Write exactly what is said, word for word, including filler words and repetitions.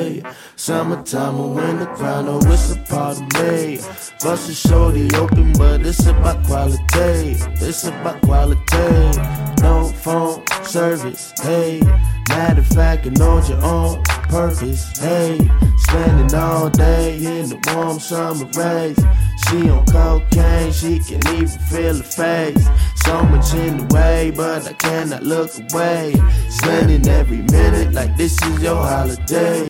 hey. Summertime when the crowd know it's a part of me. Bust a shorty open, but it's about quality. It's about quality. No phone service, hey. Matter of fact, you know your own purpose, hey. Spending all day in the warm summer rays. She on cocaine, she can even feel her face. So much in the way, but I cannot look away. Spending every minute like this is your holiday.